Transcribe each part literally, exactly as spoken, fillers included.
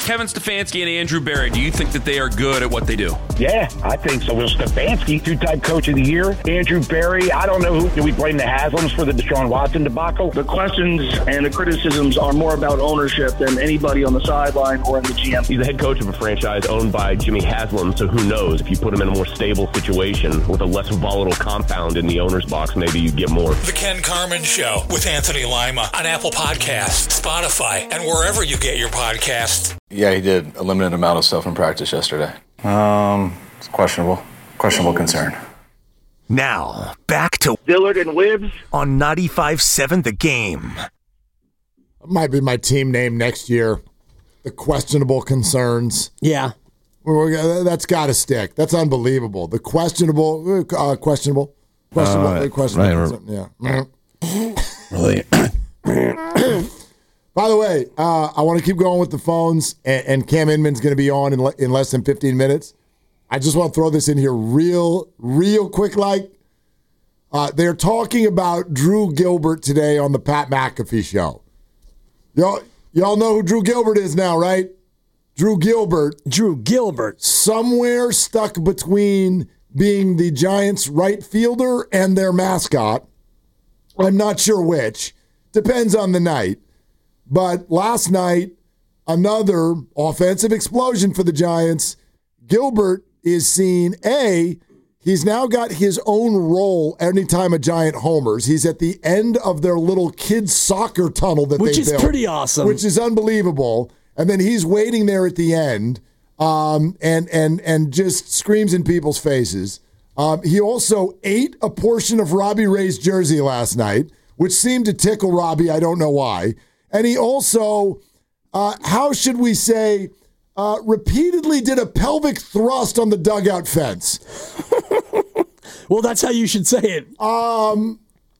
Kevin Stefanski and Andrew Berry, do you think that they are good at what they do? Yeah, I think so. Will Stefanski, two-time coach of the year. Andrew Berry, I don't know who. Do we blame the Haslams for the Deshaun Watson debacle? The questions and the criticisms are more about ownership than anybody on the sideline or in the G M. He's the head coach of a franchise owned by Jimmy Haslam, so who knows? If you put him in a more stable situation with a less volatile compound in the owner's box, maybe you get more. The Ken Carman Show with Anthony Lima on Apple Podcasts, Spotify, and wherever you get your podcasts. Yeah, he did a limited amount of stuff in practice yesterday. Um, it's questionable. Questionable concern. Now, back to Dillard and Wibbs on ninety-five seven The Game. Might be my team name next year. The questionable concerns. Yeah. We're, that's got to stick. That's unbelievable. The questionable, uh, questionable, questionable, uh, questionable. Right. Yeah. Really? By the way, uh, I want to keep going with the phones, and, and Cam Inman's going to be on in, le- in less than fifteen minutes. I just want to throw this in here real, real quick. Like, uh, they're talking about Drew Gilbert today on the Pat McAfee show. Y'all, y'all know who Drew Gilbert is now, right? Drew Gilbert. Drew Gilbert. Somewhere stuck between being the Giants' right fielder and their mascot. I'm not sure which. Depends on the night. But last night, another offensive explosion for the Giants. Gilbert is seen, A, he's now got his own role anytime a Giant homers. He's at the end of their little kids' soccer tunnel that which they is built. Pretty awesome. Which is unbelievable. And then he's waiting there at the end um, and, and, and just screams in people's faces. Um, he also ate a portion of Robbie Ray's jersey last night, which seemed to tickle Robbie. I don't know why. And he also, uh, how should we say, uh, repeatedly did a pelvic thrust on the dugout fence. Well, that's how you should say it. Um,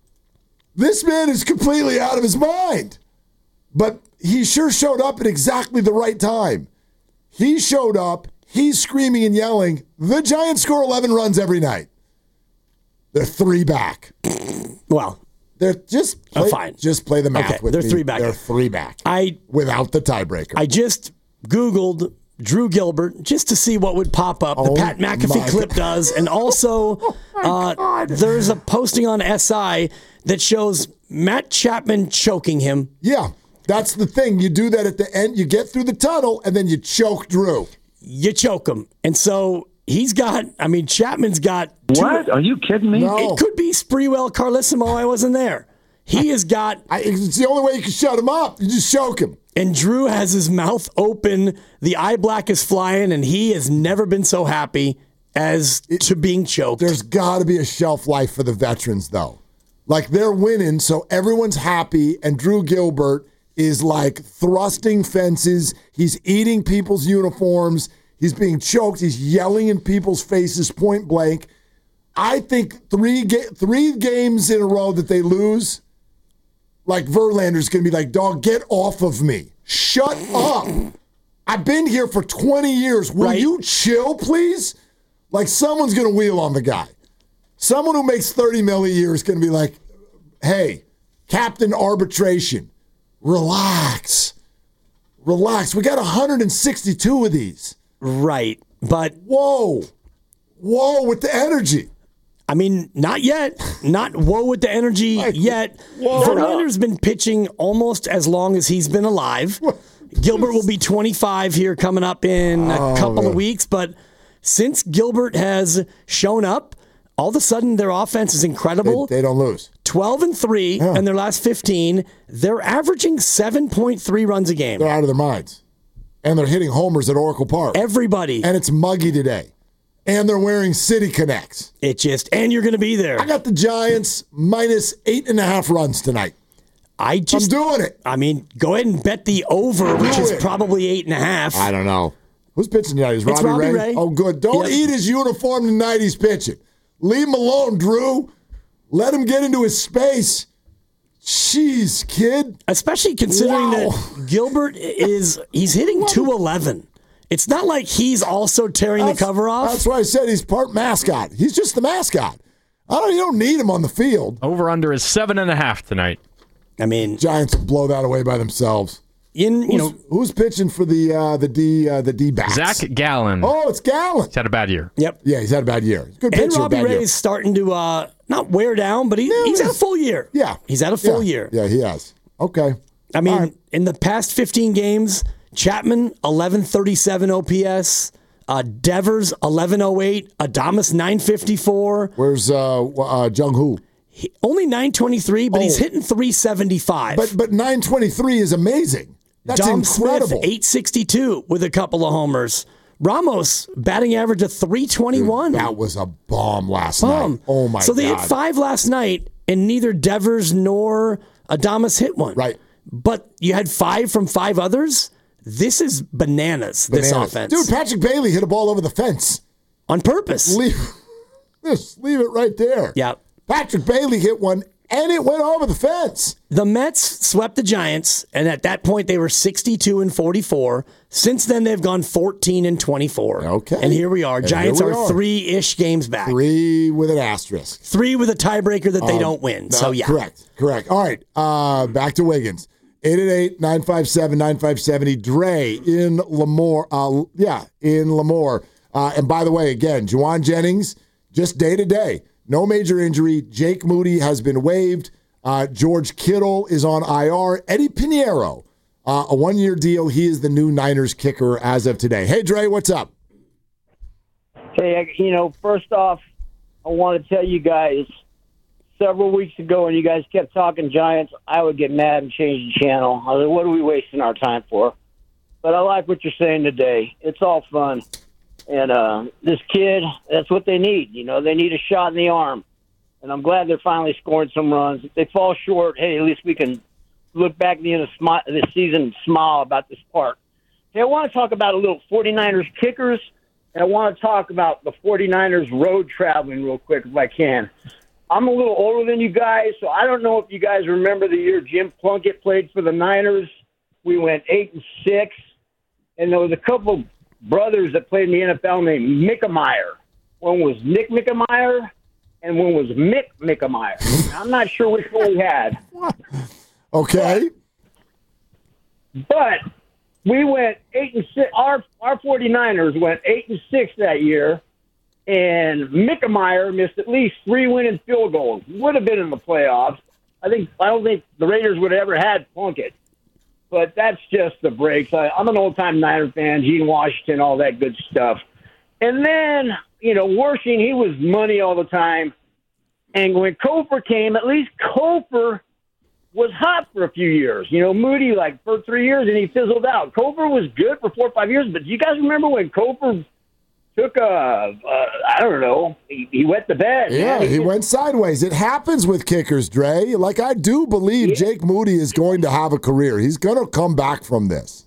this man is completely out of his mind. But he sure showed up at exactly the right time. He showed up. He's screaming and yelling. The Giants score eleven runs every night. They're three back. Well, they're just play, oh, fine. Just play the math okay, with they're me. Three back. They're three back. I without the tiebreaker. I just Googled Drew Gilbert just to see what would pop up. Oh, the Pat McAfee clip God. does, and also oh uh, there's a posting on S I that shows Matt Chapman choking him. Yeah. That's the thing. You do that at the end. You get through the tunnel, and then you choke Drew. You choke him. And so he's got, I mean, Chapman's got... What? Two, Are you kidding me? No. It could be Sprewell Carlissimo. I wasn't there. He has got... I, it's the only way you can shut him up. You just choke him. And Drew has his mouth open. The eye black is flying, and he has never been so happy as it, to being choked. There's got to be a shelf life for the veterans, though. Like, they're winning, so everyone's happy, and Drew Gilbert is like thrusting fences. He's eating people's uniforms. He's being choked. He's yelling in people's faces point blank. I think three ga- three games in a row that they lose, like Verlander's going to be like, dog, get off of me. Shut up. I've been here for twenty years. Will right. you chill, please? Like someone's going to wheel on the guy. Someone who makes thirty mil a year is going to be like, hey, Captain Arbitration. Relax. Relax. We got one hundred sixty-two of these. Right. But. Whoa. Whoa with the energy. I mean, not yet. Not whoa with the energy like, yet. Verlander's been pitching almost as long as he's been alive. Gilbert will be twenty-five here coming up in a oh, couple man. of weeks. But since Gilbert has shown up, all of a sudden their offense is incredible. They, they don't lose. twelve and three yeah. in their last fifteen. They're averaging seven point three runs a game. They're out of their minds. And they're hitting homers at Oracle Park. Everybody. And it's muggy today. And they're wearing City Connects. It just, and you're going to be there. I got the Giants minus eight and a half runs tonight. I just. I'm doing it. I mean, go ahead and bet the over, which is it. probably eight and a half. I don't know. Who's pitching tonight? Is Robbie, Robbie Ray? Ray? Oh, good. Don't yep. eat his uniform tonight. He's pitching. Leave him alone, Drew. Let him get into his space. Jeez, kid. Especially considering wow. that Gilbert is, he's hitting two eleven. It's not like he's also tearing that's, the cover off. That's why I said he's part mascot. He's just the mascot. I don't. You don't need him on the field. Over under is seven and a half tonight. I mean, Giants blow that away by themselves. In, you who's, know, who's pitching for the uh, the D uh, the D backs? Zach Gallen. Oh, it's Gallen. He's had a bad year. Yep. Yeah, he's had a bad year. Good pitcher. And Robbie bad Ray's year. starting to uh, not wear down, but he, Yeah, he's he's- had a full year. Yeah, He's had a full yeah. year. Yeah, he has. Okay. I mean, Right. in the past fifteen games, Chapman, eleven thirty-seven O P S, uh, Devers, eleven oh eight, Adames, nine fifty-four. Where's uh, uh, Jung Hoo? He, only nine twenty-three, but Oh. he's hitting three seventy-five. But but nine twenty-three is amazing. That's Dom incredible. Smith, eight sixty-two with a couple of homers. Ramos, batting average of three twenty-one. Dude, that was a bomb last Bomb. night. Oh, my God. So they hit five last night, and neither Devers nor Adames hit one. Right. But you had five from five others. This is bananas, this Bananas. offense. Dude, Patrick Bailey hit a ball over the fence. On purpose. Leave, just leave it right there. Yeah. Patrick Bailey hit one, and it went over the fence. The Mets swept the Giants, and at that point they were sixty-two and forty-four. Since then they've gone fourteen and twenty-four. Okay. And here we are. And Giants here we are, are. three-ish games back. Three with an asterisk. Three with a tiebreaker that they Um, don't win. no, So yeah. Correct. Correct. All right. Uh, back to Wiggins. eight eight eight, nine five seven, nine five seven zero. Dre in Lemoore. Uh, yeah, in Lemoore. Uh, and by the way, again, Juwan Jennings, just day to day. No major injury. Jake Moody has been waived. Uh, George Kittle is on I R. Eddie Pinheiro, uh, a one-year deal. He is the new Niners kicker as of today. Hey, Dre, what's up? Hey, I- you know, first off, I want to tell you guys, several weeks ago when you guys kept talking Giants, I would get mad and change the channel. I was like, what are we wasting our time for? But I like what you're saying today. It's all fun. And uh, this kid, that's what they need. You know, they need a shot in the arm. And I'm glad they're finally scoring some runs. If they fall short, hey, at least we can look back at the end of smi- this season and smile about this part. Hey, I want to talk about a little 49ers kickers, and I want to talk about the 49ers road traveling real quick if I can. I'm a little older than you guys, so I don't know if you guys remember the year Jim Plunkett played for the Niners. We went eight and six, and there was a couple brothers that played in the N F L named Mickemeyer. One was Nick Mickemeyer, and one was Mick Mickemeyer. I'm not sure which one we had. Okay. But, but we went eight and six. Our our 49ers went eight and six that year, and Mickemeyer missed at least three winning field goals. Would have been in the playoffs. I think I don't think the Raiders would have ever had Plunkett. But that's just the breaks. I, I'm an old-time Niner fan, Gene Washington, all that good stuff. And then, you know, Worshing, he was money all the time. And when Koper came, at least Koper was hot for a few years. You know, Moody, like, for three years, and he fizzled out. Koper was good for four or five years, but do you guys remember when Koper took a, uh, I don't know, he, he wet the bed. Yeah, man. he just- went sideways. It happens with kickers, Dre. Like, I do believe Yeah. Jake Moody is going to have a career. He's going to come back from this.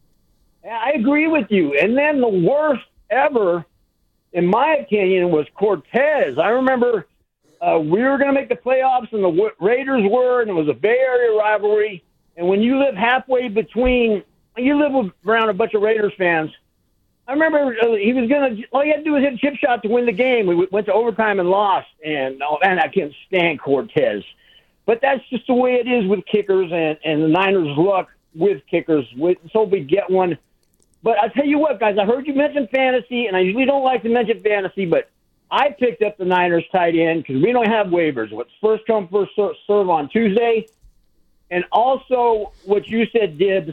I agree with you. And then the worst ever, in my opinion, was Cortez. I remember uh, we were going to make the playoffs, and the Wa- Raiders were, and it was a Bay Area rivalry. And when you live halfway between, you live with, around a bunch of Raiders fans. I remember uh, he was going to, all he had to do was hit a chip shot to win the game. We w- went to overtime and lost. And, oh, man, I can't stand Cortez. But that's just the way it is with kickers, and, and the Niners' luck with kickers. With, so we get one. But I tell you what, guys, I heard you mention fantasy, and I usually don't like to mention fantasy, but I picked up the Niners tight end because we don't have waivers. What's first come, first ser- serve on Tuesday. And also what you said, Dibs,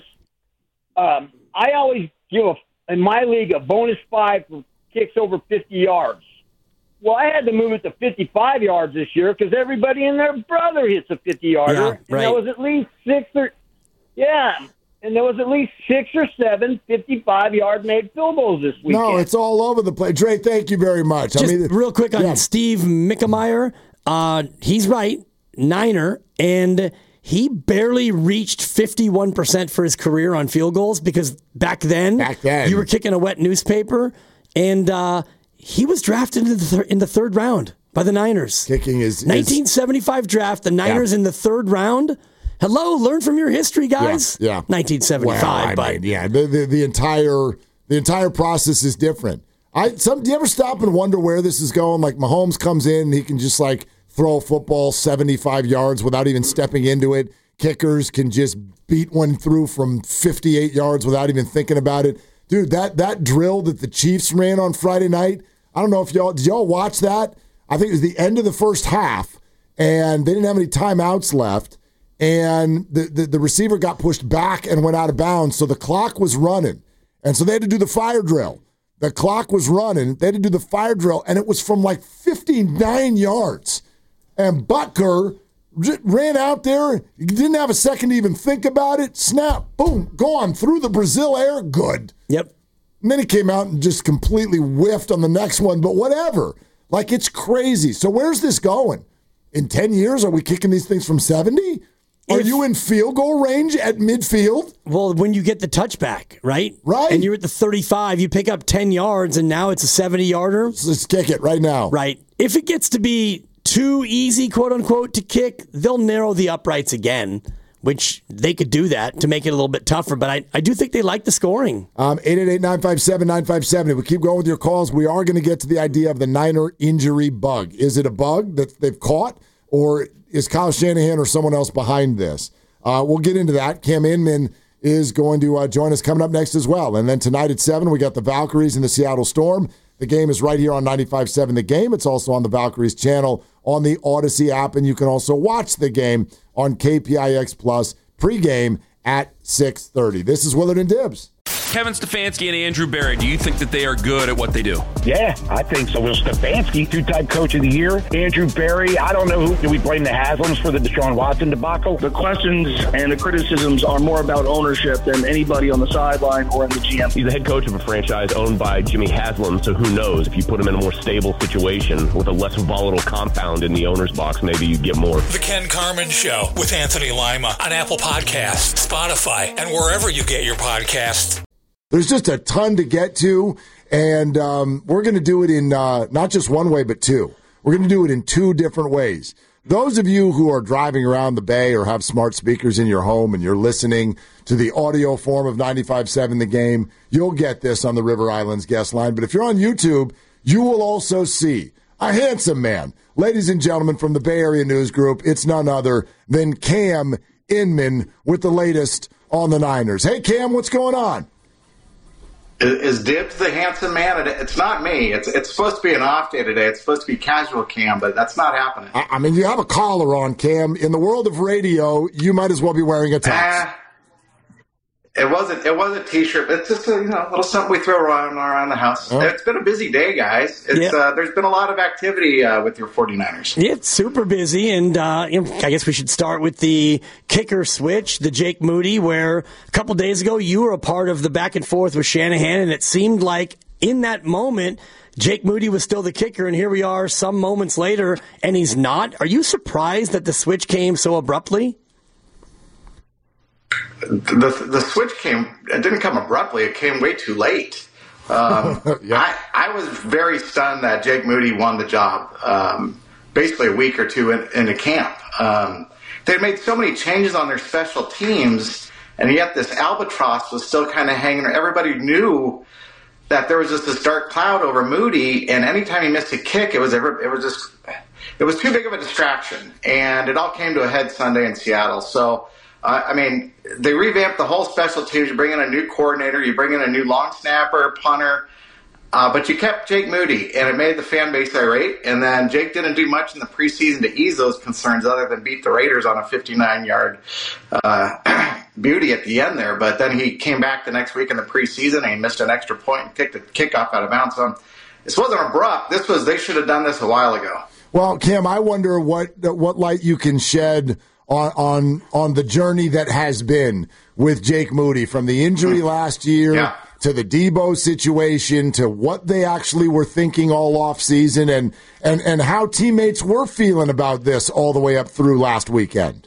um, I always give, a, in my league, a bonus five for kicks over fifty yards. Well, I had to move it to fifty-five yards this year because everybody and their brother hits a fifty-yarder. Yeah, And right. there was at least six or – yeah. And there was at least six or seven fifty-five-yard made field goals this weekend. No, it's all over the place. Dre, thank you very much. Just I mean, real quick on yeah. Steve Mickemeyer. Uh, he's right, Niner, and he barely reached fifty-one percent for his career on field goals because back then, Back then. you were kicking a wet newspaper, and uh, he was drafted in the, thir- in the third round by the Niners. Kicking is, is nineteen seventy-five draft, the Niners Yeah. in the third round. Hello, learn from your history, guys. Yeah, yeah. nineteen seventy-five, Well, I but mean, yeah, the, the the entire the entire process is different. I some do you ever stop and wonder where this is going? Like Mahomes comes in, and he can just like throw a football seventy-five yards without even stepping into it. kickers can just beat one through from fifty-eight yards without even thinking about it. Dude, that that drill that the Chiefs ran on Friday night, I don't know if y'all, did y'all watch that? I think it was the end of the first half, and they didn't have any timeouts left, and the, the, the receiver got pushed back and went out of bounds, so the clock was running. And so they had to do the fire drill. The clock was running. They had to do the fire drill, and it was from like fifty-nine yards. And Butker ran out there, didn't have a second to even think about it. Snap, boom, gone through the Brazil air. Good. Yep. And then he came out and just completely whiffed on the next one, but whatever. Like, it's crazy. So where's this going? In ten years, are we kicking these things from seventy? Are if, you in field goal range at midfield? Well, when you get the touchback, right? Right. And you're at the thirty-five, you pick up ten yards, and now it's a seventy-yarder. Let's kick it right now. Right. If it gets to be too easy, quote-unquote, to kick, they'll narrow the uprights again, which they could do that to make it a little bit tougher. But I, I do think they like the scoring. Um, eight eight eight, nine five seven, nine five seven zero. We keep going with your calls. We are going to get to the idea of the Niner injury bug. Is it a bug that they've caught, or is Kyle Shanahan or someone else behind this? Uh, we'll get into that. Cam Inman is going to uh, join us coming up next as well. And then tonight at seven, we got the Valkyries and the Seattle Storm. The game is right here on ninety-five point seven The Game. It's also on the Valkyries channel on the Odyssey app, and you can also watch the game on K P I X Plus pregame at six thirty. This is Willard and Dibbs. Kevin Stefanski and Andrew Berry, do you think that they are good at what they do? Yeah, I think so. Will Stefanski, two-time coach of the year. Andrew Berry, I don't know who. Do we blame the Haslams for the Deshaun Watson debacle? The questions and the criticisms are more about ownership than anybody on the sideline or in the G M. He's the head coach of a franchise owned by Jimmy Haslam, so who knows? If you put him in a more stable situation with a less volatile compound in the owner's box, maybe you get more. The Ken Carman Show with Anthony Lima on Apple Podcasts, Spotify, and wherever you get your podcasts. There's just a ton to get to, and um, we're going to do it in uh, not just one way, but two. We're going to do it in two different ways. Those of you who are driving around the Bay or have smart speakers in your home and you're listening to the audio form of ninety-five point seven The Game, you'll get this on the River Islands guest line. But if you're on YouTube, you will also see a handsome man. Ladies and gentlemen, from the Bay Area News Group, it's none other than Cam Inman with the latest on the Niners. Hey, Cam, what's going on? Is Dibbs the handsome man? It's not me. It's it's supposed to be an off day today. It's supposed to be casual Cam, but that's not happening. I, I mean, you have a collar on, Cam. In the world of radio, you might as well be wearing a tux. Uh, it wasn't. It was a t-shirt. It's just a you know, little something we throw around around the house. Oh. It's been a busy day, guys. It's yep. uh, there's been a lot of activity uh, with your 49ers. Yeah, it's super busy, and uh, you know, I guess we should start with the kicker switch, the Jake Moody, where a couple days ago you were a part of the back and forth with Shanahan, and it seemed like in that moment Jake Moody was still the kicker, and here we are some moments later, and he's not. Are you surprised that the switch came so abruptly? The the switch came. It didn't come abruptly. It came way too late. Um, yeah. I I was very stunned that Jake Moody won the job. Um, basically a week or two in, into camp. Um, they made so many changes on their special teams, and yet this albatross was still kind of hanging. Everybody knew that there was just this dark cloud over Moody, and anytime he missed a kick, it was ever, it was just it was too big of a distraction, and it all came to a head Sunday in Seattle. So. Uh, I mean, they revamped the whole special teams. You bring in a new coordinator, you bring in a new long snapper, punter, uh, but you kept Jake Moody, and it made the fan base irate. And then Jake didn't do much in the preseason to ease those concerns other than beat the Raiders on a fifty-nine-yard uh, beauty at the end there. But then he came back the next week in the preseason, and he missed an extra point and kicked the kickoff out of bounds. So this wasn't abrupt. This was they should have done this a while ago. Well, Cam, I wonder what what light you can shed On, on on the journey that has been with Jake Moody, from the injury last year yeah. to the Debo situation to what they actually were thinking all offseason, and, and, and how teammates were feeling about this all the way up through last weekend.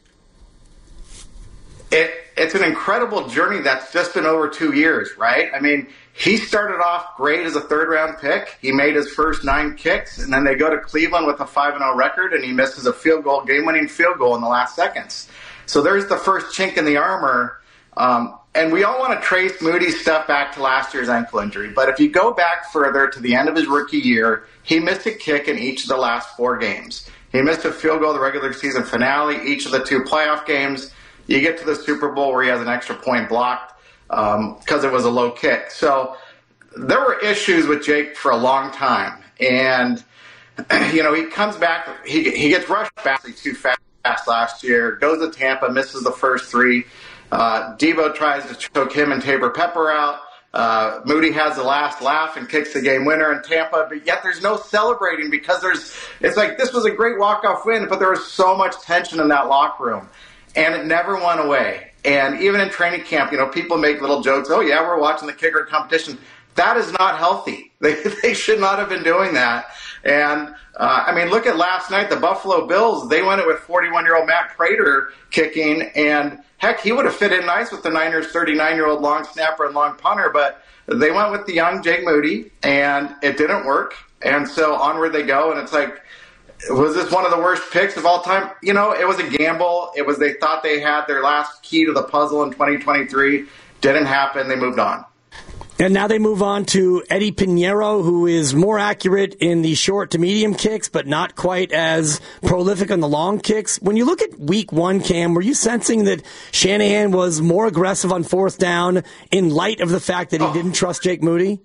It It's an incredible journey that's just been over two years, right? I mean, he started off great as a third-round pick. He made his first nine kicks, and then they go to Cleveland with a five and oh record, and he misses a field goal, game-winning field goal in the last seconds. So there's the first chink in the armor. Um, and we all want to trace Moody's stuff back to last year's ankle injury. But if you go back further to the end of his rookie year, he missed a kick in each of the last four games. He missed a field goal the regular season finale, each of the two playoff games. you get to the Super Bowl where he has an extra point blocked because um, it was a low kick. So there were issues with Jake for a long time. And, you know, he comes back, he, he gets rushed back too fast last year, goes to Tampa, misses the first three. Uh, Debo tries to choke him and Tabor Pepper out. Uh, Moody has the last laugh and kicks the game winner in Tampa, but yet there's no celebrating because there's, it's like this was a great walk-off win, but there was so much tension in that locker room, and it never went away. And even in training camp, you know, people make little jokes, oh, yeah, we're watching the kicker competition. That is not healthy. They, they should not have been doing that. And, uh, I mean, look at last night, the Buffalo Bills, they went it with forty-one-year-old Matt Prater kicking, and heck, he would have fit in nice with the Niners' thirty-nine-year-old long snapper and long punter, but they went with the young Jake Moody, and it didn't work. And so onward they go, and it's like, was this one of the worst picks of all time? You know, it was a gamble. It was, they thought they had their last key to the puzzle in twenty twenty-three. Didn't happen. They moved on. And now they move on to Eddie Pinheiro, who is more accurate in the short to medium kicks, but not quite as prolific on the long kicks. When you look at week one, Cam, were you sensing that Shanahan was more aggressive on fourth down in light of the fact that he oh. didn't trust Jake Moody?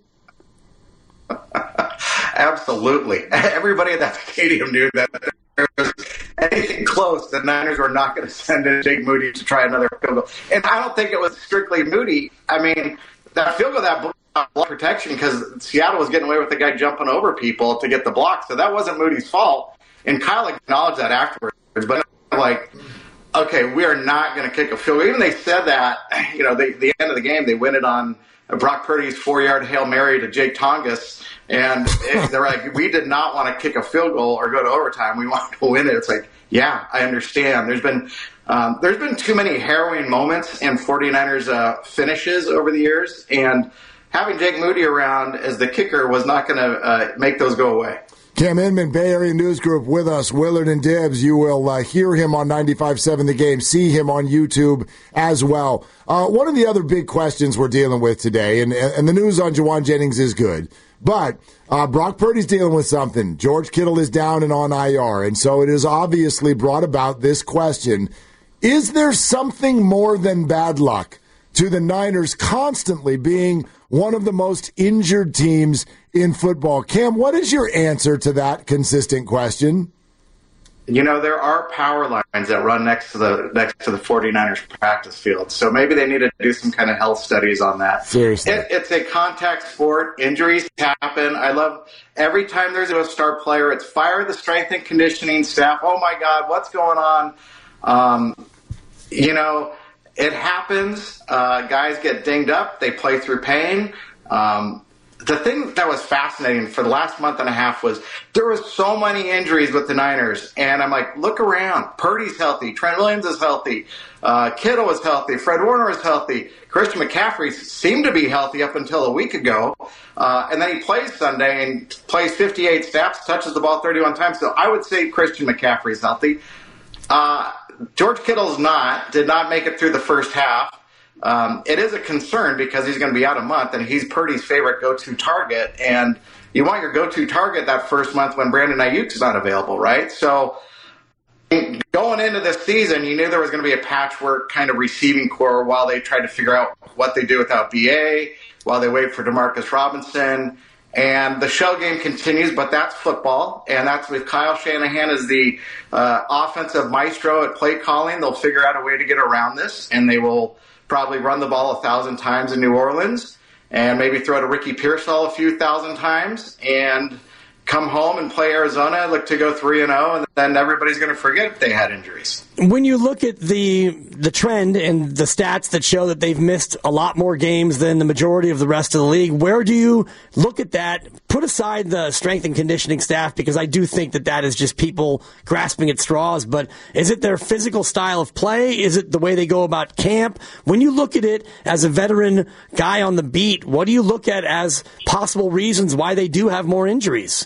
Absolutely. Everybody at that stadium knew that there was anything close, the Niners were not going to send in Jake Moody to try another field goal. And I don't think it was strictly Moody. I mean, that field goal, that block protection, because Seattle was getting away with the guy jumping over people to get the block, so that wasn't Moody's fault. And Kyle acknowledged that afterwards. But like, okay, we are not going to kick a field goal. Even they said that, you know, they, the end of the game, they win it on Brock Purdy's four-yard Hail Mary to Jake Tongas, and they're like, we did not want to kick a field goal or go to overtime. We wanted to win it. It's like, yeah, I understand. There's been um, there's been too many harrowing moments in 49ers uh, finishes over the years, and having Jake Moody around as the kicker was not going to uh, make those go away. Cam Inman, Bay Area News Group with us, Willard and Dibbs. You will uh, hear him on ninety-five point seven The Game, see him on YouTube as well. Uh, one of the other big questions we're dealing with today, and, and the news on Juwan Jennings is good, but uh, Brock Purdy's dealing with something. George Kittle is down and on I R, and so it has obviously brought about this question. Is there something more than bad luck to the Niners constantly being one of the most injured teams in football? Cam, what is your answer to that consistent question? You know, there are power lines that run next to the next to the 49ers practice field, so maybe they need to do some kind of health studies on that. Seriously. It, it's a contact sport. Injuries happen. I love every time there's a star player, it's fire the strength and conditioning staff. Oh, my God, what's going on? Um, you know, it happens. Uh, guys get dinged up. They play through pain. Um, the thing that was fascinating for the last month and a half was there was so many injuries with the Niners. And I'm like, look around. Purdy's healthy. Trent Williams is healthy. Uh, Kittle is healthy. Fred Warner is healthy. Christian McCaffrey seemed to be healthy up until a week ago. Uh, and then he plays Sunday and plays fifty-eight snaps, touches the ball thirty-one times. So I would say Christian McCaffrey is healthy. Uh, George Kittle's not, did not make it through the first half. Um, it is a concern because he's going to be out a month, and he's Purdy's favorite go-to target. And you want your go-to target that first month when Brandon Ayuk's not available, right? So going into this season, you knew there was going to be a patchwork kind of receiving core while they tried to figure out what they do without B A, while they wait for Demarcus Robinson. And the shell game continues, but that's football, and that's with Kyle Shanahan as the uh, offensive maestro at play calling. They'll figure out a way to get around this, and they will probably run the ball a thousand times in New Orleans and maybe throw to Ricky Pearsall a few thousand times and come home and play Arizona, look to go three and oh, and then everybody's going to forget if they had injuries. When you look at the the trend and the stats that show that they've missed a lot more games than the majority of the rest of the league, where do you look at that? Put aside the strength and conditioning staff, because I do think that that is just people grasping at straws, but is it their physical style of play? Is it the way they go about camp? When you look at it as a veteran guy on the beat, what do you look at as possible reasons why they do have more injuries?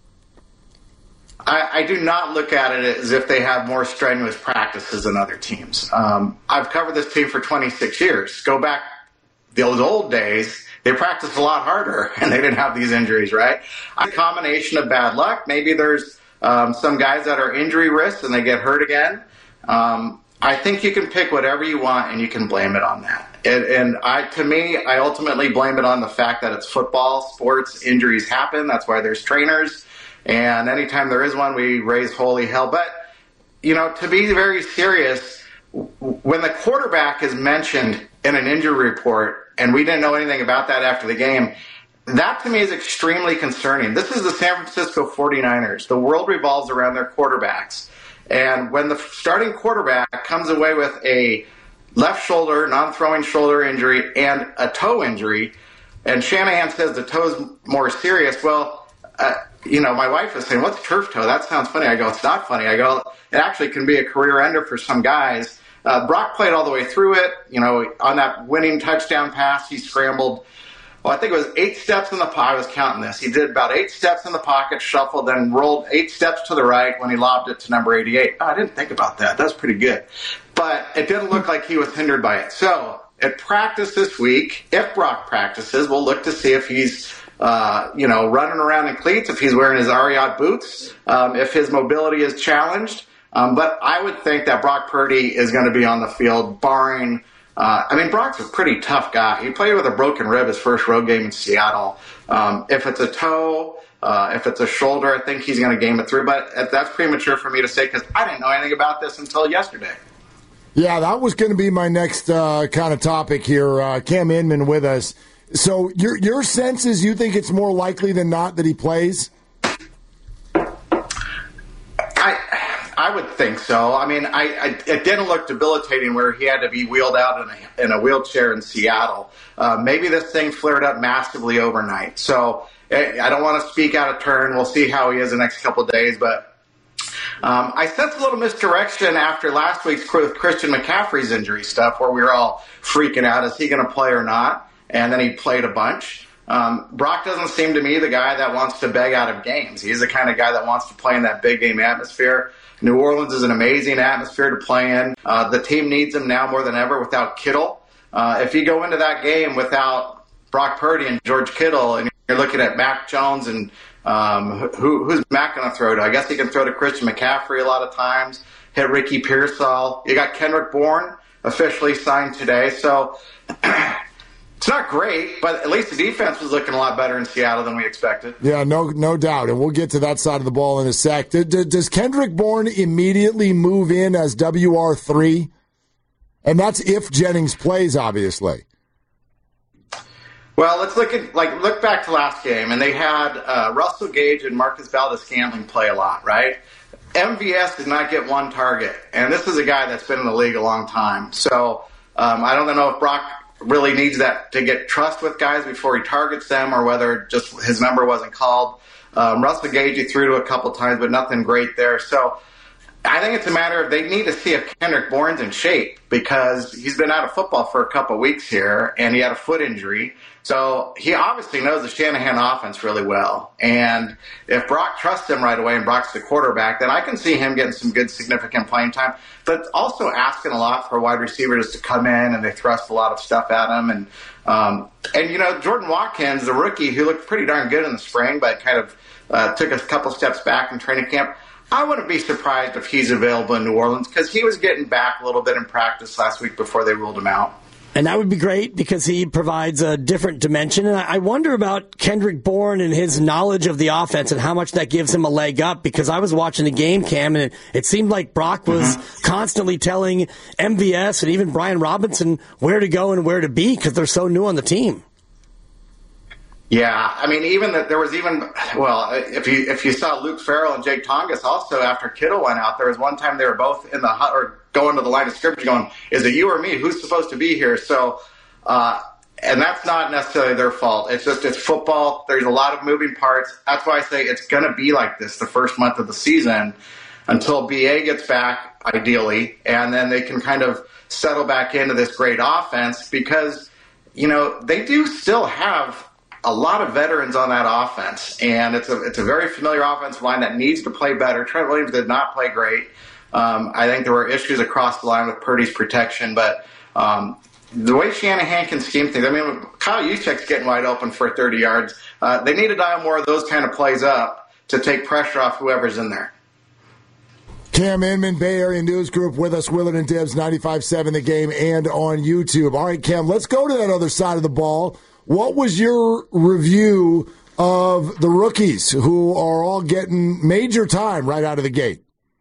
I, I do not look at it as if they have more strenuous practices than other teams. Um, I've covered this team for twenty-six years. Go back those old days, they practiced a lot harder, and they didn't have these injuries, right? A combination of bad luck. Maybe there's um, some guys that are injury risks, and they get hurt again. Um, I think you can pick whatever you want and you can blame it on that. And, and I, to me, I ultimately blame it on the fact that it's football, sports, injuries happen. That's why there's trainers. And anytime there is one, we raise holy hell. But, you know, to be very serious, when the quarterback is mentioned in an injury report and we didn't know anything about that after the game, that to me is extremely concerning. This is the San Francisco forty-niners. The world revolves around their quarterbacks. And when the starting quarterback comes away with a left shoulder, non-throwing shoulder injury, and a toe injury, and Shanahan says the toe's more serious, well, uh, you know, my wife is saying, what's turf toe? That sounds funny. I go, it's not funny. I go, it actually can be a career ender for some guys. Uh, Brock played all the way through it. You know, on that winning touchdown pass, he scrambled. Well, I think it was eight steps in the pocket. I was counting this. He did about eight steps in the pocket, shuffled, then rolled eight steps to the right when he lobbed it to number eighty-eight. Oh, I didn't think about that. That's pretty good. But it didn't look like he was hindered by it. So at practice this week, if Brock practices, we'll look to see if he's, uh, you know, running around in cleats, if he's wearing his Ariat boots, um, if his mobility is challenged. Um, but I would think that Brock Purdy is going to be on the field, barring Uh, I mean, Brock's a pretty tough guy. He played with a broken rib his first road game in Seattle. Um, if it's a toe, uh, if it's a shoulder, I think he's going to game it through. But that's premature for me to say because I didn't know anything about this until yesterday. Yeah, that was going to be my next uh, kind of topic here. Uh, Cam Inman with us. So your your sense is you think it's more likely than not that he plays? I I would think so. I mean, I, I it didn't look debilitating where he had to be wheeled out in a, in a wheelchair in Seattle. Uh, maybe this thing flared up massively overnight. So I don't want to speak out of turn. We'll see how he is the next couple of days. But um, I sense a little misdirection after last week's Christian McCaffrey's injury stuff where we were all freaking out. Is he going to play or not? And then he played a bunch. Um, Brock doesn't seem to me the guy that wants to beg out of games. He's the kind of guy that wants to play in that big game atmosphere. New Orleans is an amazing atmosphere to play in. Uh, the team needs him now more than ever without Kittle. Uh, if you go into that game without Brock Purdy and George Kittle and you're looking at Mac Jones and um, who, who's Mac going to throw to? I guess he can throw to Christian McCaffrey a lot of times, hit Ricky Pearsall. You got Kendrick Bourne officially signed today. So it's not great, but at least the defense was looking a lot better in Seattle than we expected. Yeah, no no doubt, and we'll get to that side of the ball in a sec. Does Kendrick Bourne immediately move in as W R three? And that's if Jennings plays, obviously. Well, let's look at like look back to last game, and they had uh, Russell Gage and Marcus Valdes-Scantling play a lot, right? M V S did not get one target, and this is a guy that's been in the league a long time. So um, I don't know if Brock really needs that to get trust with guys before he targets them or whether just his number wasn't called. Um, Russell Gage he threw to a couple times, but nothing great there. So I think it's a matter of they need to see if Kendrick Bourne's in shape because he's been out of football for a couple weeks here and he had a foot injury. So he obviously knows the Shanahan offense really well. And if Brock trusts him right away and Brock's the quarterback, then I can see him getting some good significant playing time. But also asking a lot for wide receivers to come in and they thrust a lot of stuff at him. And, um, and you know, Jordan Watkins, the rookie, who looked pretty darn good in the spring but kind of uh, took a couple steps back in training camp, I wouldn't be surprised if he's available in New Orleans because he was getting back a little bit in practice last week before they ruled him out. And that would be great because he provides a different dimension. And I wonder about Kendrick Bourne and his knowledge of the offense and how much that gives him a leg up because I was watching the game, Cam, and it, it seemed like Brock was mm-hmm. constantly telling M V S and even Brian Robinson where to go and where to be because they're so new on the team. Yeah, I mean, even that there was even, well, if you if you saw Luke Farrell and Jake Tongas also after Kittle went out, there was one time they were both in the hut or going to the line of scrimmage going, is it you or me? Who's supposed to be here? So, uh, and that's not necessarily their fault. It's just, it's football. There's a lot of moving parts. That's why I say it's going to be like this the first month of the season until B A gets back, ideally, and then they can kind of settle back into this great offense because, you know, they do still have a lot of veterans on that offense, and it's a it's a very familiar offensive line that needs to play better. Trent Williams did not play great. Um, I think there were issues across the line with Purdy's protection, but um, the way Shanahan can scheme things, I mean, Kyle Juszczyk's getting wide open for thirty yards. Uh, they need to dial more of those kind of plays up to take pressure off whoever's in there. Cam Inman, Bay Area News Group, with us, Willard and Dibs, ninety-five point seven The Game and on YouTube. All right, Cam, let's go to that other side of the ball. What was your review of the rookies who are all getting major time right out of the gate?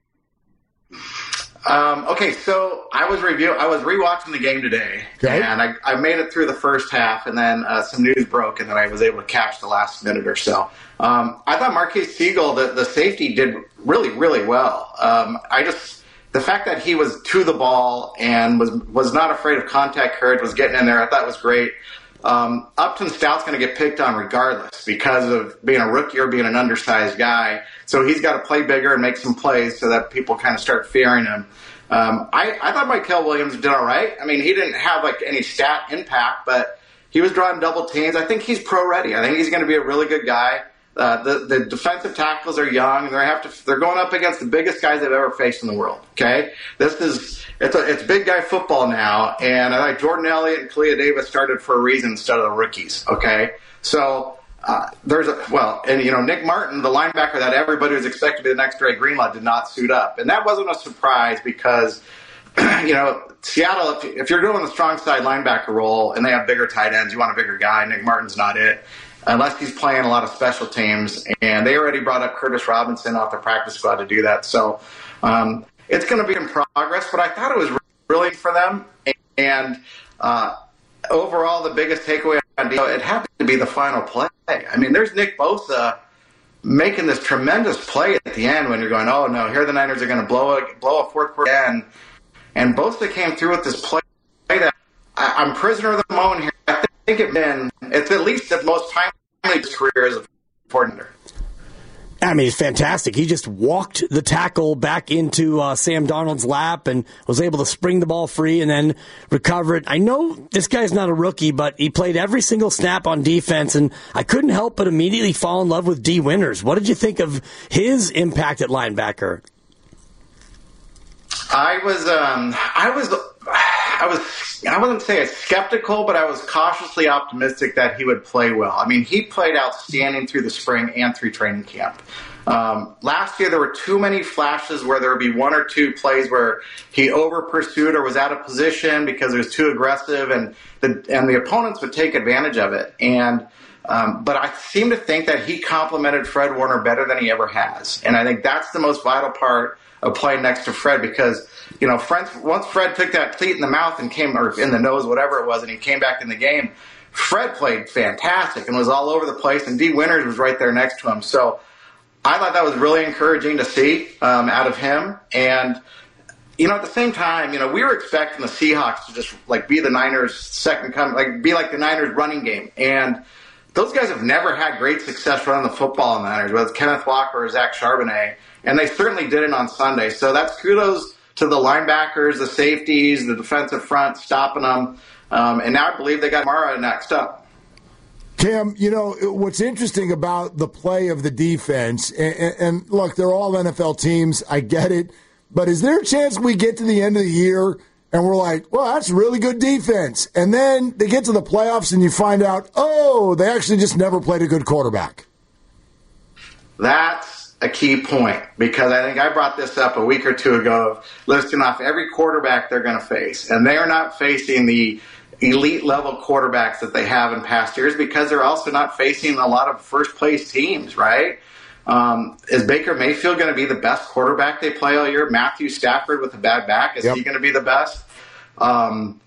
Um, okay, so I was review. I was rewatching the game today, okay. and I, I made it through the first half, and then uh, some news broke, and then I was able to catch the last minute or so. Um, I thought Marquez Siegel, the, the safety, did really, really well. Um, I just the fact that he was to the ball and was was not afraid of contact courage, was getting in there. I thought was great. Um, Upton Stout's going to get picked on regardless because of being a rookie or being an undersized guy. So he's got to play bigger and make some plays so that people kind of start fearing him. Um, I, I thought Mykel Williams did all right. I mean, he didn't have like any stat impact, but he was drawing double teams. I think he's pro ready. I think he's going to be a really good guy. Uh, the, the defensive tackles are young. They have to. They're going up against the biggest guys they've ever faced in the world. Okay, this is it's a, it's big guy football now, and I think Jordan Elliott and Kalia Davis started for a reason instead of the rookies. Okay, so uh, there's a well, and you know Nick Martin, the linebacker that everybody was expected to be the next Dre Greenlaw, did not suit up, and that wasn't a surprise because you know Seattle. If, if you're doing the strong side linebacker role and they have bigger tight ends, you want a bigger guy. Nick Martin's not it. Unless he's playing a lot of special teams, and they already brought up Curtis Robinson off the practice squad to do that. So um, it's going to be in progress, but I thought it was really for them. And uh, overall, the biggest takeaway on Dio, it had to be the final play. I mean, there's Nick Bosa making this tremendous play at the end when you're going, oh, no, here the Niners are going to blow a, blow a fourth quarter again. And Bosa came through with this play that I, I'm prisoner of the moment here. I think it's been, it's at least the most timely career as a coordinator. I mean, it's fantastic. He just walked the tackle back into uh, Sam Darnold's lap and was able to spring the ball free and then recover it. I know this guy's not a rookie, but he played every single snap on defense, and I couldn't help but immediately fall in love with D. Winters. What did you think of his impact at linebacker? I was, um, I was, I was, I wouldn't say it's skeptical, but I was cautiously optimistic that he would play well. I mean, he played outstanding through the spring and through training camp. Um, last year, there were too many flashes where there would be one or two plays where he over pursued or was out of position because it was too aggressive, and the and the opponents would take advantage of it. And um, but I seem to think that he complemented Fred Warner better than he ever has, and I think that's the most vital part of playing next to Fred, because, you know, Fred, once Fred took that cleat in the mouth and came, or in the nose, whatever it was, and he came back in the game, Fred played fantastic and was all over the place, and D. Winters was right there next to him. So I thought that was really encouraging to see um, out of him. And, you know, at the same time, you know, we were expecting the Seahawks to just, like, be the Niners' second coming, like, be like the Niners' running game. And those guys have never had great success running the football in the Niners, whether it's Kenneth Walker or Zach Charbonnet. And they certainly did it on Sunday. So that's kudos to the linebackers, the safeties, the defensive front, stopping them. Um, and now I believe they got Mara next up. Cam, you know, what's interesting about the play of the defense, and, and look, they're all N F L teams, I get it, but is there a chance we get to the end of the year and we're like, well, that's really good defense, and then they get to the playoffs and you find out, oh, they actually just never played a good quarterback? That's a key point, because I think I brought this up a week or two ago of listing off every quarterback they're going to face, and they are not facing the elite level quarterbacks that they have in past years, because they're also not facing a lot of first place teams, right? Um, is Baker Mayfield going to be the best quarterback they play all year? Matthew Stafford with a bad back, is yep. he going to be the best? Um,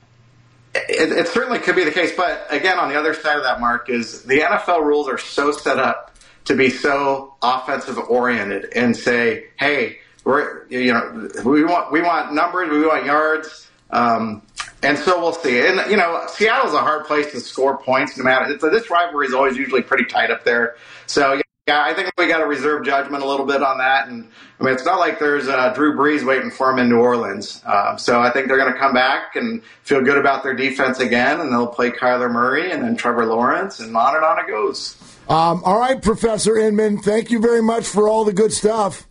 it, it certainly could be the case, but again, on the other side of that, Mark, is the N F L rules are so set up to be so offensive oriented and say, hey, we're, you know, we want, we want numbers, we want yards. Um, and so we'll see. And, you know, Seattle's a hard place to score points no matter. It's, this rivalry is always usually pretty tight up there. So, yeah, I think we got to reserve judgment a little bit on that. And, I mean, it's not like there's uh, Drew Brees waiting for them in New Orleans. Uh, so I think they're going to come back and feel good about their defense again, and they'll play Kyler Murray and then Trevor Lawrence, and on and on it goes. Um, all right, Professor Inman, thank you very much for all the good stuff.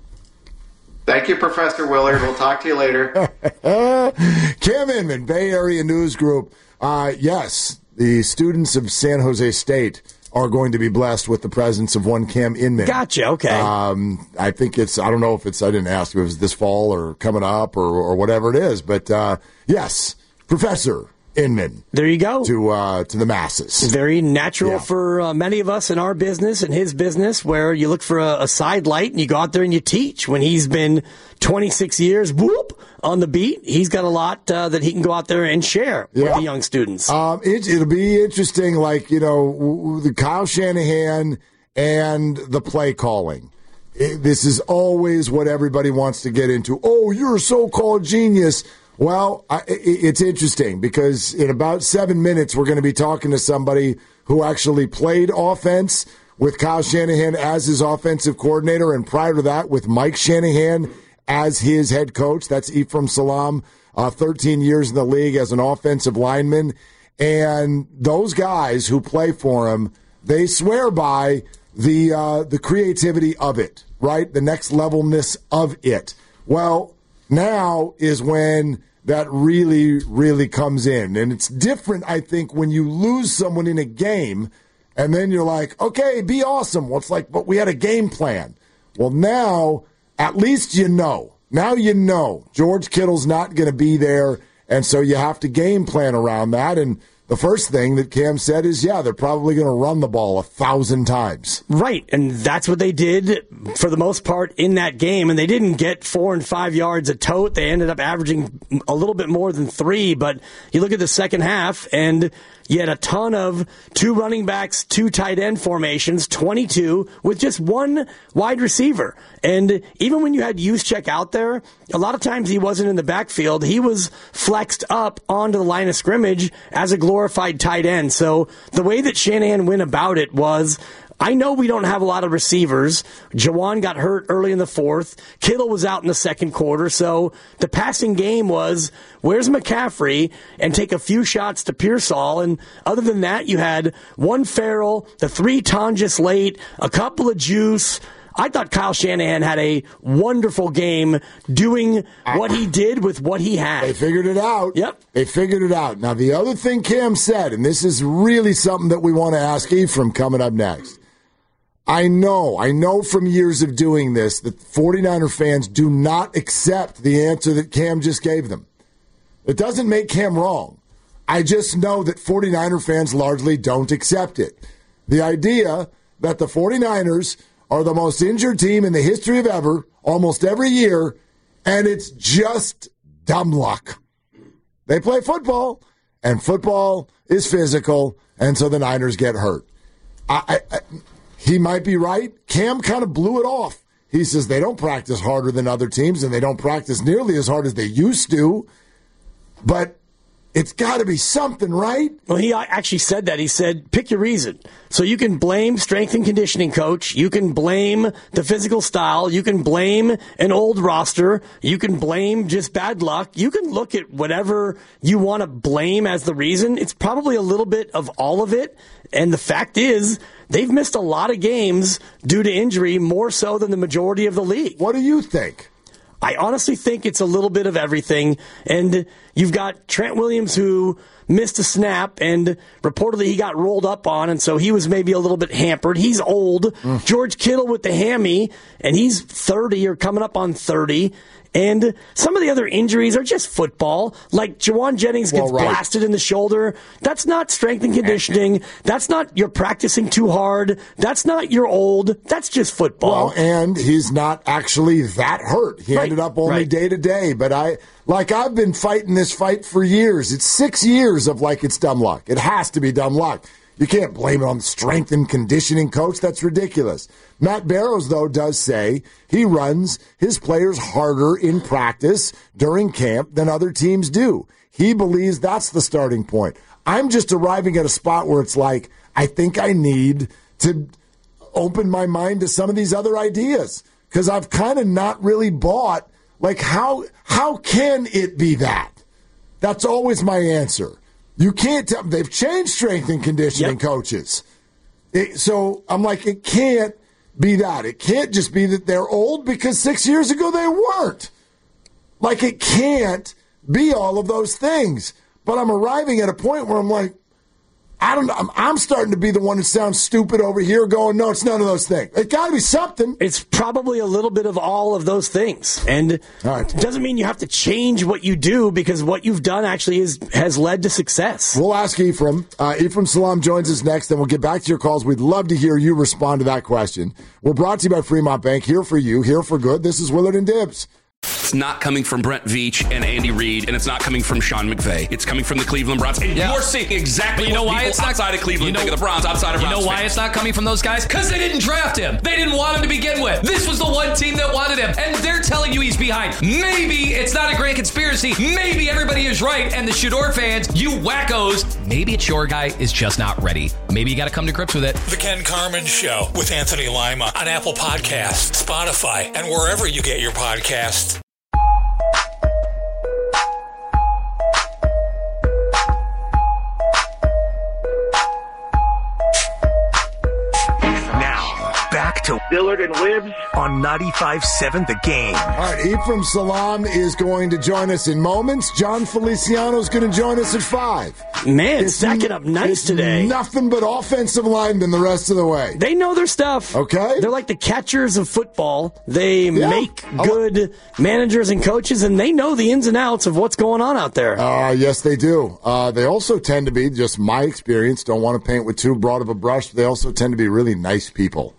Thank you, Professor Willard. We'll talk to you later. Cam Inman, Bay Area News Group. Uh, yes, the students of San Jose State are going to be blessed with the presence of one Cam Inman. Gotcha. Okay. Um, I think it's, I don't know if it's, I didn't ask if it was this fall or coming up or, or whatever it is, but uh, yes, Professor Inman. There you go. To uh, to the masses. Very natural Yeah. for uh, many of us in our business and his business, where you look for a, a side light and you go out there and you teach. When he's been twenty-six years, whoop, on the beat, he's got a lot uh, that he can go out there and share Yeah. with the young students. Um, it, it'll be interesting, like, you know, w- w- the Kyle Shanahan and the play calling. It, this is always what everybody wants to get into. Oh, you're a so-called genius. Well, I, it, it's interesting because in about seven minutes, we're going to be talking to somebody who actually played offense with Kyle Shanahan as his offensive coordinator, and prior to that with Mike Shanahan as his head coach. That's Ephraim Salam, uh, thirteen years in the league as an offensive lineman. And those guys who play for him, they swear by the uh, the creativity of it, right? The next levelness of it. Well, now is when that really, really comes in. And it's different, I think, when you lose someone in a game and then you're like, okay, be awesome. Well, it's like, but we had a game plan. Well, now, at least you know. Now you know George Kittle's not going to be there, and so you have to game plan around that. And the first thing that Cam said is, yeah, they're probably going to run the ball a thousand times. Right, and that's what they did for the most part in that game. And they didn't get four and five yards a tote. They ended up averaging a little bit more than three. But you look at the second half, and you had a ton of two running backs, two tight end formations, twenty-two, with just one wide receiver. And even when you had Juszczyk out there, a lot of times he wasn't in the backfield. He was flexed up onto the line of scrimmage as a glorified tight end. So the way that Shanahan went about it was, I know we don't have a lot of receivers. Jawan got hurt early in the fourth. Kittle was out in the second quarter. So the passing game was, where's McCaffrey? And take a few shots to Pearsall. And other than that, you had one Farrell, the three Tonjes late, a couple of Juice. I thought Kyle Shanahan had a wonderful game doing what he did with what he had. They figured it out. Yep. They figured it out. Now, the other thing Cam said, and this is really something that we want to ask Ephraim coming up next. I know, I know from years of doing this that 49er fans do not accept the answer that Cam just gave them. It doesn't make Cam wrong. I just know that 49er fans largely don't accept it. The idea that the 49ers are the most injured team in the history of ever, almost every year, and it's just dumb luck. They play football, and football is physical, and so the Niners get hurt. I, I, I, he might be right. Cam kind of blew it off. He says they don't practice harder than other teams, and they don't practice nearly as hard as they used to, but it's got to be something, right? Well, he actually said that. He said, pick your reason. So you can blame strength and conditioning coach. You can blame the physical style. You can blame an old roster. You can blame just bad luck. You can look at whatever you want to blame as the reason. It's probably a little bit of all of it. And the fact is, they've missed a lot of games due to injury, more so than the majority of the league. What do you think? I honestly think it's a little bit of everything. And you've got Trent Williams, who missed a snap, and reportedly he got rolled up on, and so he was maybe a little bit hampered. He's old. Mm. George Kittle with the hammy, and he's thirty or coming up on thirty. And some of the other injuries are just football. Like Jawan Jennings gets well, right. blasted in the shoulder. That's not strength and conditioning. That's not you're practicing too hard. That's not you're old. That's just football. Well, and he's not actually that hurt. He right. ended up only day to day. But I, like I've been fighting this fight for years. It's six years of like it's dumb luck. It has to be dumb luck. You can't blame it on the strength and conditioning coach. That's ridiculous. Matt Barrows, though, does say he runs his players harder in practice during camp than other teams do. He believes that's the starting point. I'm just arriving at a spot where it's like, I think I need to open my mind to some of these other ideas because I've kind of not really bought, like, how how can it be that? That's always my answer. You can't tell. They've changed strength and conditioning yep. coaches. It, so I'm like, it can't be that. It can't just be that they're old because six years ago they weren't. Like, it can't be all of those things. But I'm arriving at a point where I'm like, I don't know. I'm, I'm starting to be the one that sounds stupid over here going, no, it's none of those things. It got to be something. It's probably a little bit of all of those things. And it doesn't mean you have to change what you do because what you've done actually is, has led to success. We'll ask Ephraim. Uh, Ephraim Salaam joins us next, and we'll get back to your calls. We'd love to hear you respond to that question. We're brought to you by Fremont Bank. Here for you, here for good. This is Willard and Dibs. It's not coming from Brent Veach and Andy Reid, and it's not coming from Sean McVay. It's coming from the Cleveland Browns. And Yeah. you're seeing exactly But you know what why people it's not outside of Cleveland you know, think of the Browns, outside of You Browns know why fans. it's not coming from those guys? Because they didn't draft him. They didn't want him to begin with. This was the one team that wanted him, and they're telling you he's behind. Maybe it's not a grand conspiracy. Maybe everybody is right, and the Shador fans, you wackos, maybe it's your guy is just not ready. Maybe you got to come to grips with it. The Ken Carmen Show with Anthony Lima on Apple Podcasts, Spotify, and wherever you get your podcasts. Now, back to Dillard and Wibbs on ninety-five seven The Game. All right, Ephraim Salaam is going to join us in moments. John Feliciano is going to join us at five. Man, stacking up nice it's today. Nothing but offensive linemen the rest of the way. They know their stuff. Okay. They're like the catchers of football. They Yeah. make good managers and coaches, and they know the ins and outs of what's going on out there. Uh, yes, they do. Uh, they also tend to be, just my experience, don't want to paint with too broad of a brush, but they also tend to be really nice people.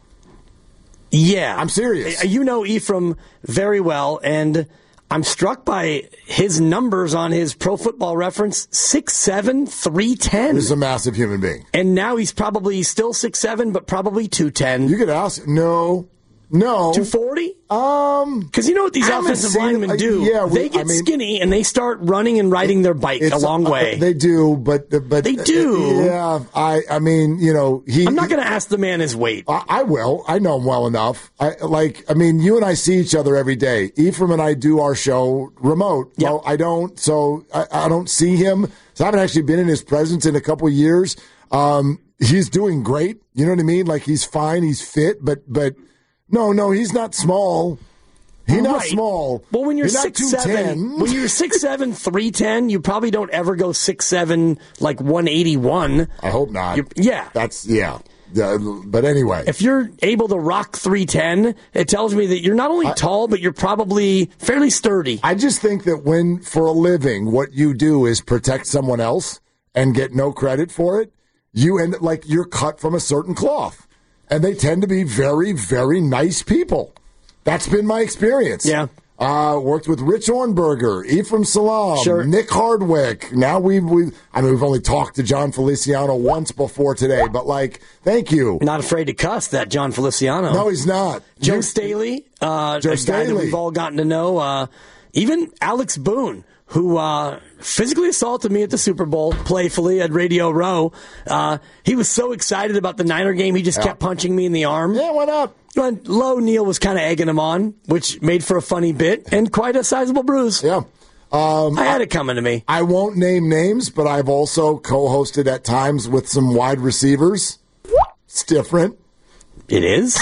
Yeah. I'm serious. You know Ephraim very well, and I'm struck by his numbers on his Pro Football Reference, six seven, three ten. He's a massive human being. And now he's probably still six seven, but probably two ten. You could ask, no, no. two forty? Um, Because you know what these I haven't offensive seen it, linemen like, do? yeah, we- they get I mean- skinny and they start running and riding their bike a It's- long uh, way. they do, but but They do. Yeah, I I mean, you know, he. I'm not going to ask the man his weight. I, I will. I know him well enough. I like. I mean, you and I see each other every day. Ephraim and I do our show remote. Yep. Well, I don't. So I, I don't see him. So I haven't actually been in his presence in a couple of years. Um, he's doing great. You know what I mean? Like he's fine. He's fit. But but no, no, he's not small. He's not Right. small. Well, when you're He's not six seven, two ten. when you're six seven, three ten, you probably don't ever go six seven like one eighty one. I hope not. You're, yeah. That's yeah. Uh, but anyway, If you're able to rock three ten, it tells me that you're not only tall, but you're probably fairly sturdy. I just think that when, for a living, what you do is protect someone else and get no credit for it, you end like you're cut from a certain cloth. And they tend to be very, very nice people. That's been my experience. Yeah. Uh, worked with Rich Ornberger, Ephraim Salaam, Sure. Nick Hardwick. Now we've, we've, I mean, we've only talked to John Feliciano once before today, but like, thank you. Not afraid to cuss, that John Feliciano. No, he's not. Joe You- Staley, uh, Joe a guy that Staley. we've all gotten to know. Uh, even Alex Boone, who uh, physically assaulted me at the Super Bowl, playfully at Radio Row. Uh, he was so excited about the Niner game, he just Yeah. kept punching me in the arm. Yeah, why not? And Low Neal was kind of egging him on, which made for a funny bit and quite a sizable bruise. Yeah. Um, I had it coming to me. I won't name names, but I've also co-hosted at times with some wide receivers. It's different. It is.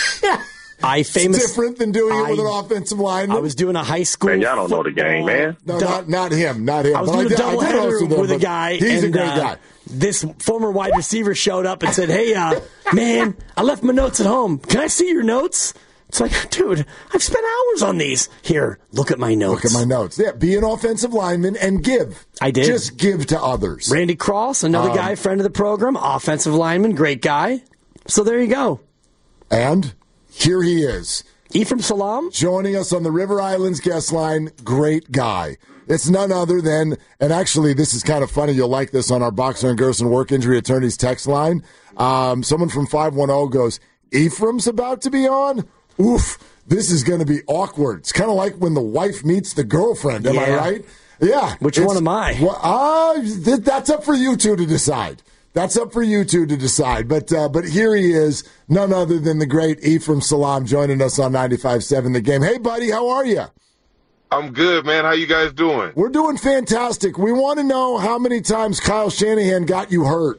I famous. It's different than doing it with an I- offensive lineman. I was doing a high school. Man, y'all don't know the football game, man. no, du- not, not him, not him. I was But doing a did- double did host header him, with a but guy. He's and, a great uh, guy. This former wide receiver showed up and said, "Hey, uh, man, I left my notes at home. Can I see your notes?" It's like, dude, I've spent hours on these. Here, look at my notes. Look at my notes. Yeah, be an offensive lineman and give. I did. Just give to others. Randy Cross, another Um, guy, friend of the program, offensive lineman, great guy. So there you go. And here he is, Ephraim Salaam. joining us on the River Islands guest line. Great guy. It's none other than, and actually this is kind of funny, you'll like this on our Boxer and Gerson work injury attorneys text line. Um, someone from five one zero goes, Ephraim's about to be on? Oof, this is going to be awkward. It's kind of like when the wife meets the girlfriend, am I Yeah. right? Yeah. Which It's- one am I? Well, uh, th- that's up for you two to decide. That's up for you two to decide. But uh, but here he is, none other than the great Ephraim Salaam, joining us on ninety-five seven The Game. Hey, buddy, how are you? I'm good, man. How you guys doing? We're doing fantastic. We want to know how many times Kyle Shanahan got you hurt.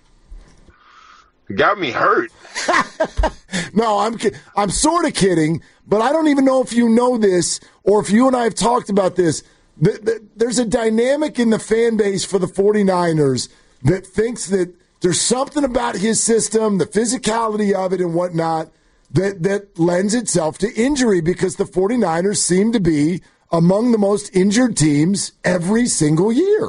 Got me hurt. No, I'm ki- I'm sort of kidding, but I don't even know if you know this or if you and I have talked about this. Th- th- There's a dynamic in the fan base for the 49ers that thinks that There's something about his system, the physicality of it and whatnot, that, that lends itself to injury because the 49ers seem to be among the most injured teams every single year.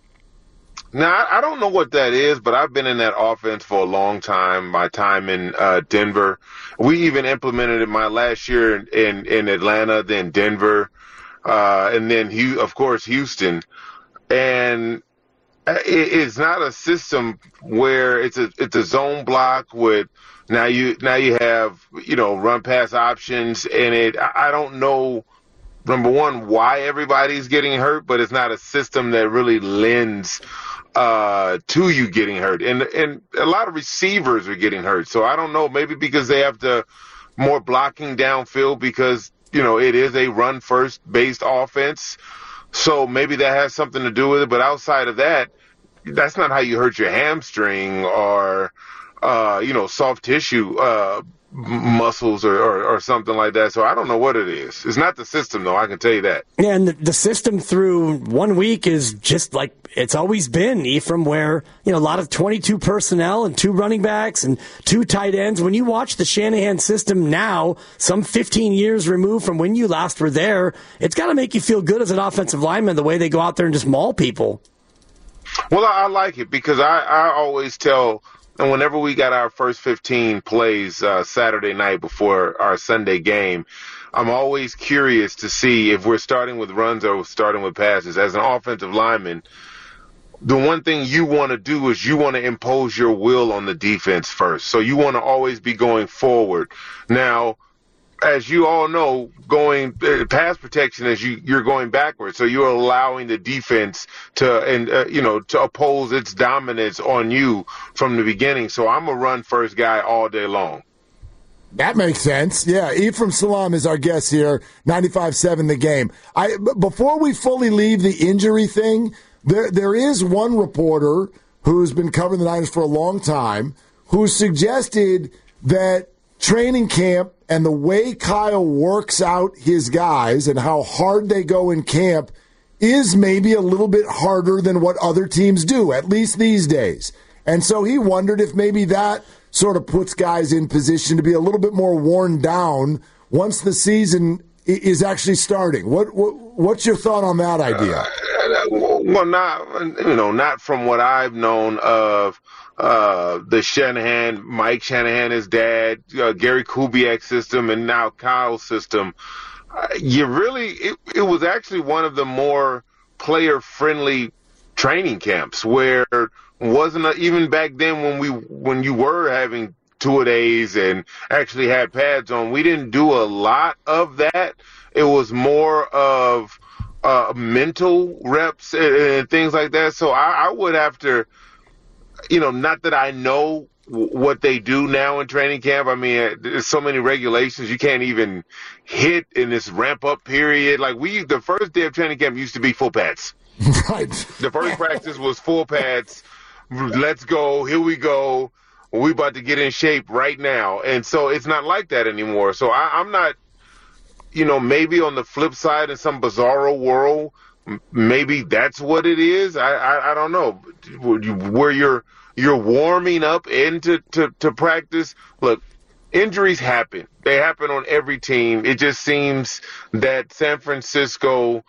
Now, I don't know what that is, but I've been in that offense for a long time, my time in uh, Denver. We even implemented it my last year in, in, in Atlanta, then Denver, uh, and then, of course, Houston. And it, it's not a system where it's a it's a zone block with now you now you have, you know, run pass options in it. I don't know, number one, why everybody's getting hurt, but it's not a system that really lends uh, to you getting hurt. And and a lot of receivers are getting hurt. So I don't know, maybe because they have to more blocking downfield because, you know, it is a run first based offense. So maybe that has something to do with it. But outside of that, that's not how you hurt your hamstring or, uh, you know, soft tissue uh, muscles or, or, or something like that. So I don't know what it is. It's not the system, though. I can tell you that. Yeah, and the, the system through one week is just like it's always been, Ephraim, where, you know, a lot of twenty-two personnel and two running backs and two tight ends. When you watch the Shanahan system now, some fifteen years removed from when you last were there, it's got to make you feel good as an offensive lineman, the way they go out there and just maul people. Well, I, I like it because I, I always tell, and whenever we got our first fifteen plays uh, Saturday night before our Sunday game, I'm always curious to see if we're starting with runs or starting with passes. As an offensive lineman, the one thing you want to do is you want to impose your will on the defense first. So you want to always be going forward. Now, as you all know, going uh, pass protection is you you're going backwards, so you're allowing the defense to and uh, you know to oppose its dominance on you from the beginning. So I'm a run first guy all day long. That makes sense. Yeah, Ephraim Salaam is our guest here, ninety-five seven The Game. I before we fully leave the injury thing, there there is one reporter who's been covering the Niners for a long time who suggested that training camp and the way Kyle works out his guys and how hard they go in camp is maybe a little bit harder than what other teams do, at least these days. And so he wondered if maybe that sort of puts guys in position to be a little bit more worn down once the season is actually starting. What, what what's your thought on that idea? Uh, well, not you know, not from what I've known of uh, the Shanahan, Mike Shanahan, his dad, uh, Gary Kubiak system, and now Kyle's system. Uh, you really, it, it was actually one of the more player-friendly training camps where wasn't a, even back then when we when you were having two-a-days and actually had pads on, we didn't do a lot of that. It was more of uh, mental reps and, and things like that. So I, I would have to, you know, not that I know w- what they do now in training camp. I mean, there's so many regulations you can't even hit in this ramp-up period. Like we, the first day of training camp used to be full pads. Right. The first practice was full pads. Let's go. Here we go. We about to get in shape right now. And so it's not like that anymore. So I, I'm not, you know, maybe on the flip side in some bizarro world, maybe that's what it is. I, I, I don't know. Where you're you're warming up into to, to practice. Look, injuries happen. They happen on every team. It just seems that San Francisco,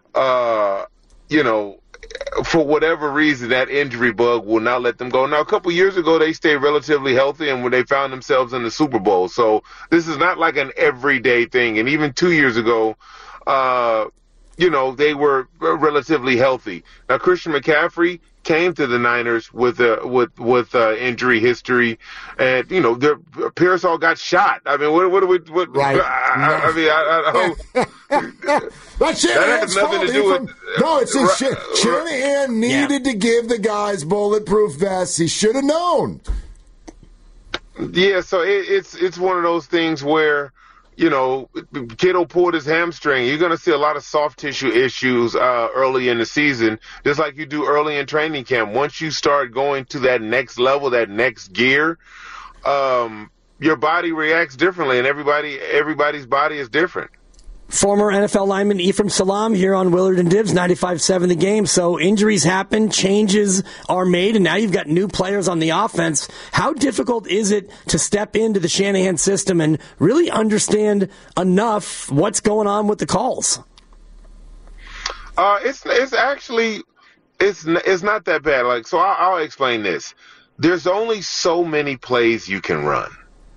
uh, you know, for whatever reason, that injury bug will not let them go. Now, a couple years ago, they stayed relatively healthy, and when they found themselves in the Super Bowl. So this is not like an everyday thing. And even two years ago, uh, you know, they were relatively healthy. Now, Christian McCaffrey came to the Niners with a with with uh, injury history, and you know, the Pearsall got shot. I mean, what what do we? What, right. I, I mean, I, I, I That's that has nothing to do with. No, it's just Sh- Shanahan needed yeah. to give the guys bulletproof vests. He should have known. Yeah, so it, it's it's one of those things where, you know, Kittle pulled his hamstring. You're going to see a lot of soft tissue issues uh, early in the season, just like you do early in training camp. Once you start going to that next level, that next gear, um, your body reacts differently, and everybody everybody's body is different. Former N F L lineman Ephraim Salaam here on Willard and Dibs, ninety-five point seven The Game. So injuries happen, changes are made, and now you've got new players on the offense. How difficult is it to step into the Shanahan system and really understand enough what's going on with the calls? Uh, it's it's actually it's it's not that bad. Like, so I'll, I'll explain this. There's only so many plays you can run,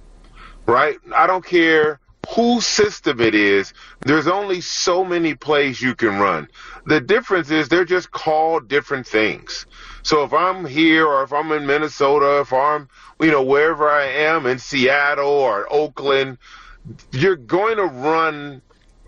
right? I don't care whose system it is. There's only so many plays you can run. The difference is they're just called different things. So if I'm here or if I'm in Minnesota, if I'm, you know, wherever I am in Seattle or Oakland, you're going to run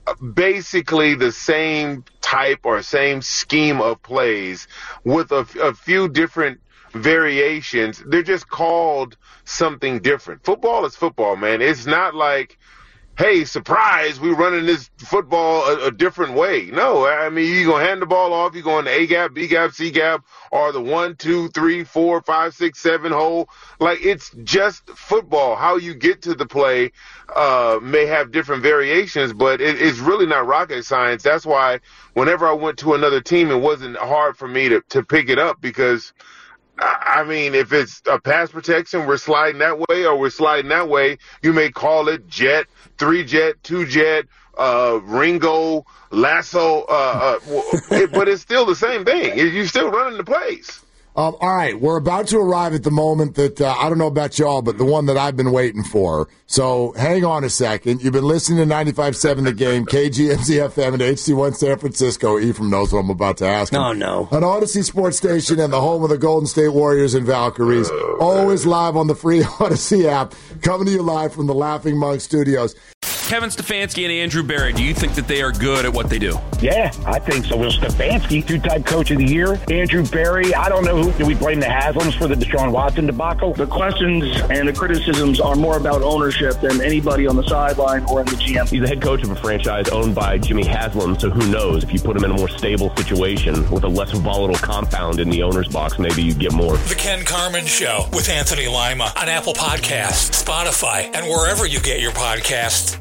basically the same type or same scheme of plays with a, a few different variations. They're just called something different. Football is football, man. It's not like, hey, surprise, we're running this football a, a different way. No, I mean, you're going to hand the ball off, you're going to A-gap, B-gap, C-gap, or the one, two, three, four, five, six, seven hole. Like, it's just football. How you get to the play uh, may have different variations, but it, it's really not rocket science. That's why whenever I went to another team, it wasn't hard for me to, to pick it up because – I mean, if it's a pass protection, we're sliding that way or we're sliding that way. You may call it jet, three jet, two jet, uh, Ringo, lasso, uh, uh, it, but it's still the same thing. You're still running the plays. Um, all right, we're about to arrive at the moment that, uh, I don't know about y'all, but the one that I've been waiting for. So hang on a second. You've been listening to ninety-five point seven The Game, K G M Z F M and H C one San Francisco. Ephraim knows what I'm about to ask him. Oh, no. An Odyssey Sports Station and the home of the Golden State Warriors and Valkyries. Always live on the free Odyssey app. Coming to you live from the Laughing Monk Studios. Kevin Stefanski and Andrew Berry, do you think that they are good at what they do? Yeah, I think so. Will Stefanski, two-time coach of the year. Andrew Berry, I don't know who. Do we blame the Haslams for the Deshaun Watson debacle? The questions and the criticisms are more about ownership than anybody on the sideline or in the G M. He's the head coach of a franchise owned by Jimmy Haslam, so who knows? If you put him in a more stable situation with a less volatile compound in the owner's box, maybe you get more. The Ken Carman Show with Anthony Lima on Apple Podcasts, Spotify, and wherever you get your podcasts.